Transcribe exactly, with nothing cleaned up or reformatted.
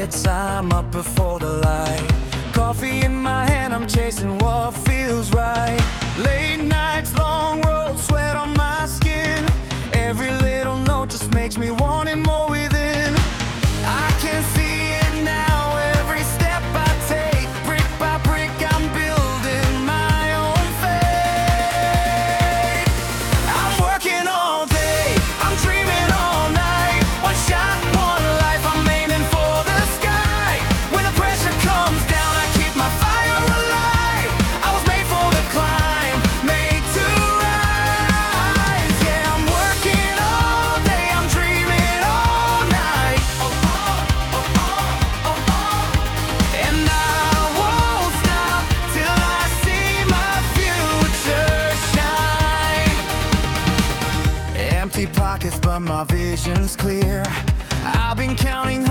nights I'm up before the light. Coffee in my hand, I'm chasing what feels right. Late nights, long roads, sweat on my skin. Every little note just makes me want it more within. I can see it now, every step I take. Brick by brick, I'm building my own fate. I'm working all day, I'm dreaming all night. One shot, one life, I'm aiming for the sky. When the pressure comes down, I keep my fire alive. I was made for the climb, made to rise. Yeah, I'm working all day, I'm dreaming all night. And I won't stop till I see my future shine. Empty pockets, but my vision's clear. I've been counting